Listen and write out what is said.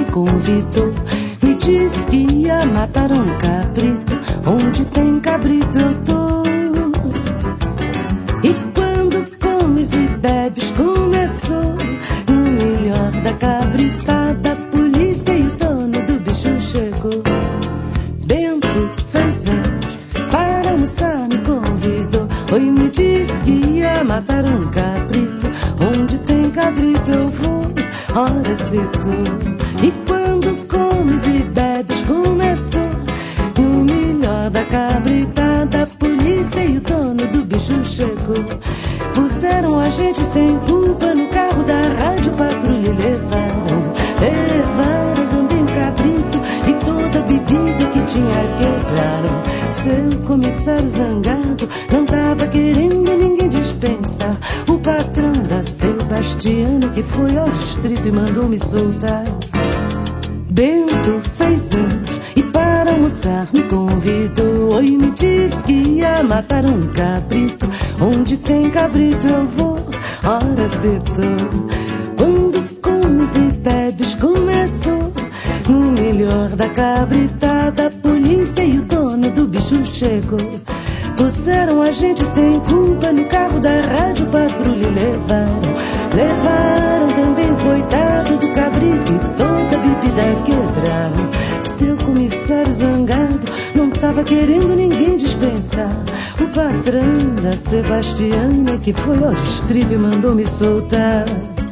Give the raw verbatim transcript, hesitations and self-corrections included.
me convidou. Me disse que ia matar um cabrito. Onde tem cabrito eu tô. E quando comes e bebes começou. No melhor da cabritada, a polícia e o dono do bicho chegou. Bento fez anos, para almoçar me convidou. Oi, me disse que ia matar um cabrito. Onde tem cabrito eu vou, ora se tô. E quando comes e bebes começou. No melhor da cabritada, a polícia e o dono do bicho chegou. Puseram a gente sem culpa no carro da rádio patrulha e levaram, levaram também o cabrito e toda a bebida que tinha quebraram. Seu comissário zangado não tava querendo ninguém dispensar. O patrão da Sebastiana que foi ao distrito e mandou me soltar. Bento fez anos e para almoçar me convidou. Oi, me disse que ia matar um cabrito. Onde tem cabrito eu vou, ora se tô. Quando comes e bebes começou. No melhor da cabritada, a polícia e o dono do bicho chegou. Puseram a gente sem culpa no carro da rádio patrulha e levaram, levaram também o coitado do cabrito e toda a bebida quebraram. Seu comissário zangado não tava querendo ninguém dispensar. O patrão da Sebastiana que foi ao distrito e mandou me soltar.